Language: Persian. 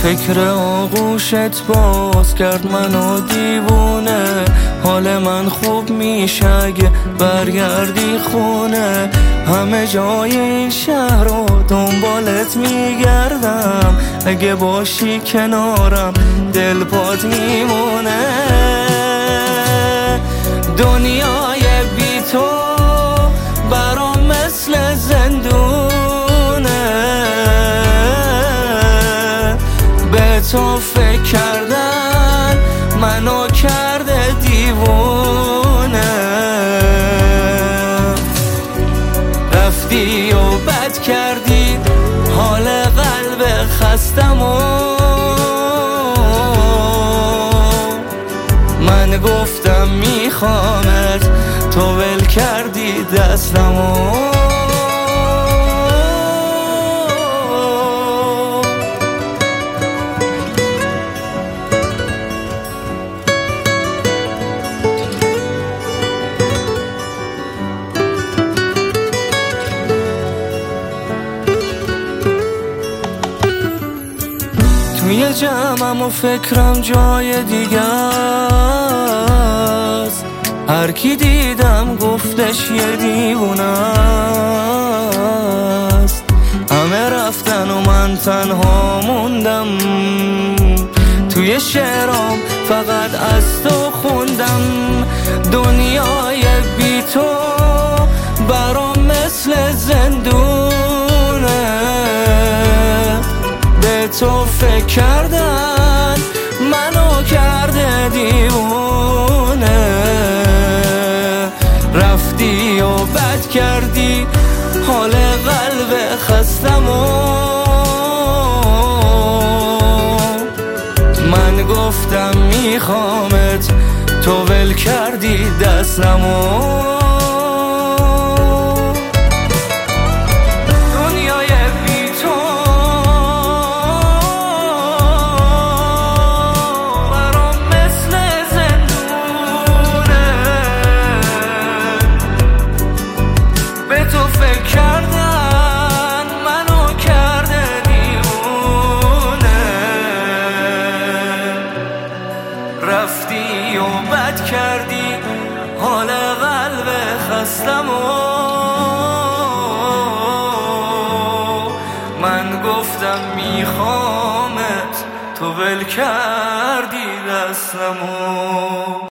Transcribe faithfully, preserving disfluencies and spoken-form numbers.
فکر آغوشت باز کرد منو دیوونه. حال من خوب میشه اگه برگردی خونه. همه جای این شهر رو دنبالت میگردم، اگه باشی کنارم دل پات میمونه. دنیای بی تو برام مثل زندونه. به تو فکر کردن منو کرده دیوونه. رفتی و بد کردی حال قلب خستمو. من گفتم میخوامت، تو ول کردی دستمو. توی جمعم و فکرم جای دیگه است. هر کی دیدم گفتش یه دیوونه است. همه رفتن و من تنها موندم. توی شعرام فقط از تو خوندم. دنیای بی تو برام مثل زندونه. به تو فکر کردن منو کرده دیوونه. رفتی و بد کردی حال قلب خستمو. من گفتم میخوامت، تو ول کردی دستمو. رفتی و بد کردی حال قلب خستمو. من گفتم میخوامت، تو ول کردی دستمو.